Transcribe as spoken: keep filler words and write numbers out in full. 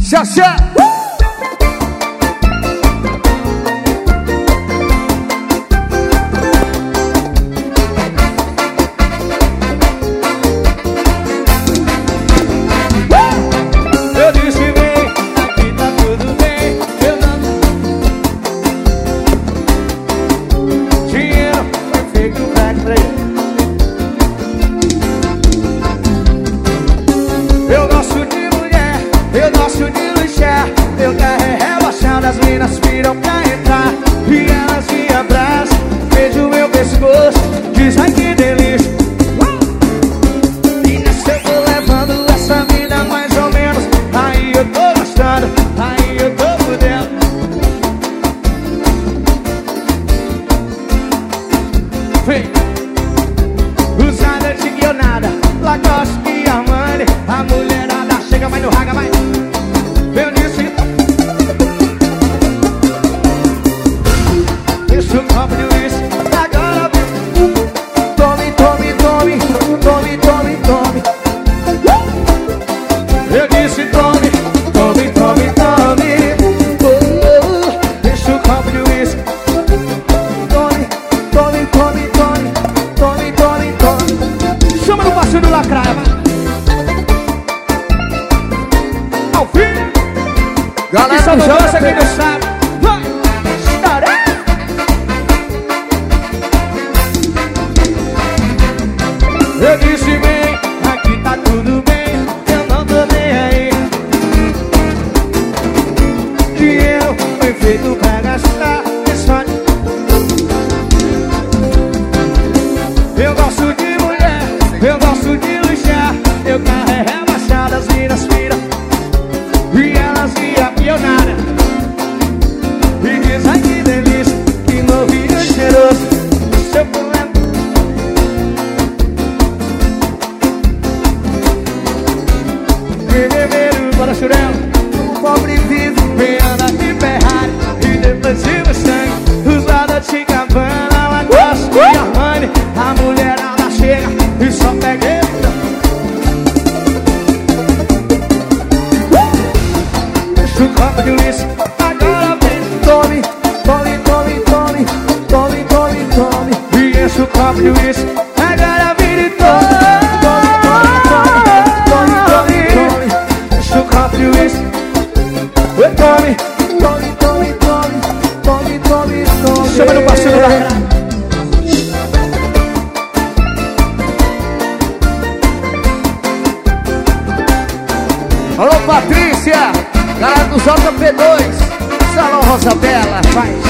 Xaxé. Eu disse vem, aqui tá tudo bem. Eu não... Dinheiro foi feito pra crer. Eu gosto de mulher, eu gosto de luxar. Meu carro é rebaixado, as minas viram pra entrar. E elas me abraçam, beijo meu pescoço, diz ai que delícia. E nessa eu tô levando essa vida mais ou menos. Aí eu tô gostando, aí eu tô por dentro. Vem, usada de guionada, Lacoste e Armani. A mulherada chega, vai no raga, vai. Eu disse deixa o copo de uísque, agora vem. Tome, tome, tome, tome, tome, tome. Eu disse tome, tome, tome, tome. Oh, deixa o copo de uísque. Tome, tome, tome, tome, tome, tome, tome. Chama no baixo do lacraia, vai. Ao fim. Galera, Só não não joga dança quem pega. não sabe. Vai, estará. Eu disse vem, aqui tá tudo bem. Eu não tô nem aí. Dinheiro foi feito pra gastar. Só... Eu gosto de mulher, eu gosto de luxar. Meu carro é rebaixado, as minas viram. E elas viam e eu nada. E diz ai que delícia, que novinho cheiroso. Seu problema. Beberam para churel. O pobre vive, vem andar de Ferrari. E depois de Mustang, usada de Gabbana, Lacoste e Armani. A mulherada chega e só pega ele. Deixa o copo de uísque, agora vem. Tome, tome, tome, tome, tome, tome, tome. E enche o copo de uísque, agora vem e tome. Tome, tome, tome, tome, tome. Deixa o copo de uísque. Tome, tome, tome, tome, tome, tome, tome. Chama no parceiro da cara. Alô, Patrícia. Galera do J P dois. Salão Rosa Bela. Faz.